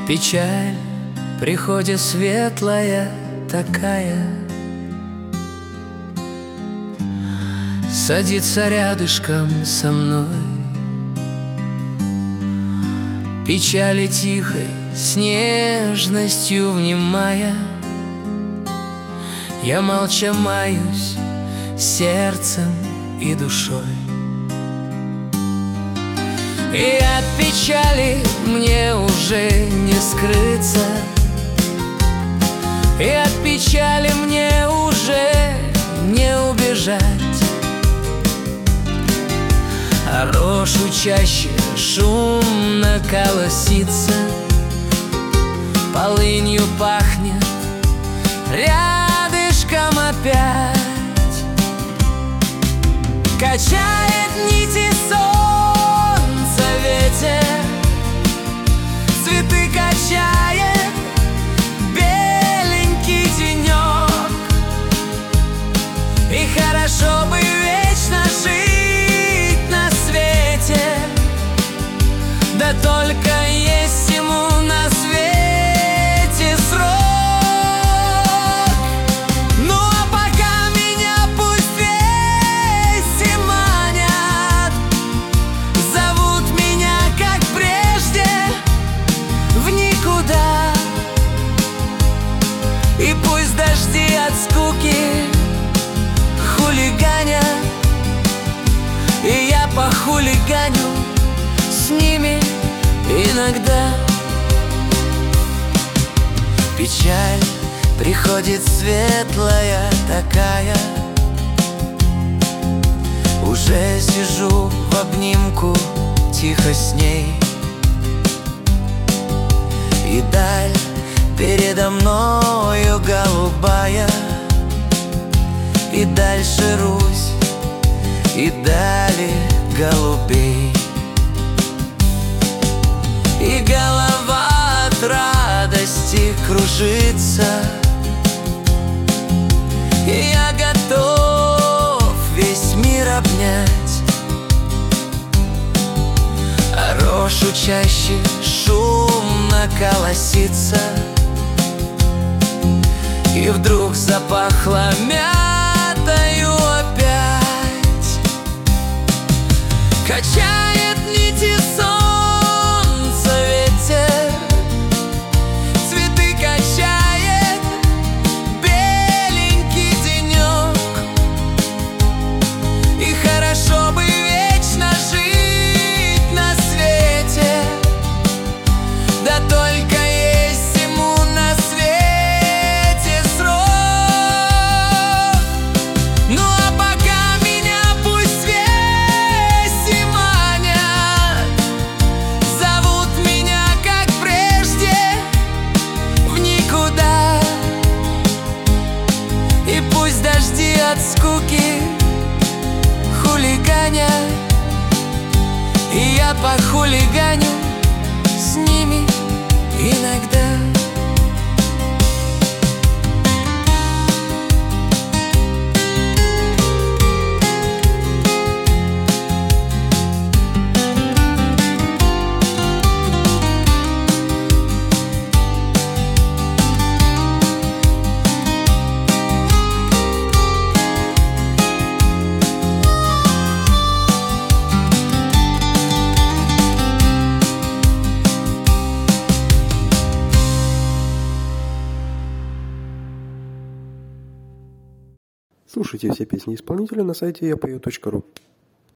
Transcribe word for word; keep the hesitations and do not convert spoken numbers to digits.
Печаль приходит светлая такая, садится рядышком со мной. Печали тихой, с нежностью внимая, я молча маюсь сердцем и душой. И от печали мне уже не скрыться, и от печали мне уже не убежать. А рошу чаще шумно колосится, полынью пахнет рядышком опять. Качает нити солнца ветер, цветы качает беленький денек. И хорошо бы вечно жить на свете, да только есть ему на свете срок. Ну а пока меня пусть вести манят, зовут меня, как прежде, в никуда. И пусть дожди от скуки хулиганят, и я похулиганю с ними иногда. Печаль приходит светлая такая, уже сижу в обнимку тихо с ней. И даль передо мною голубая, и дальше Русь, и дали голубей. И голова от радости кружится, и я готов весь мир обнять. А рошу чаще шумно колосится, и вдруг запахло мятою опять. Качает нити солнца ветер, цветы качает беленький денек. И хорошо бы вечно жить на свете, да только есть ему на свете срок. Ну а пока меня пусть вести манят, зовут меня, как прежде, в никуда. И пусть дожди от скуки хулиганят, и я похулиганю с ними иногда. Слушайте все песни исполнителя на сайте я пою точка ру.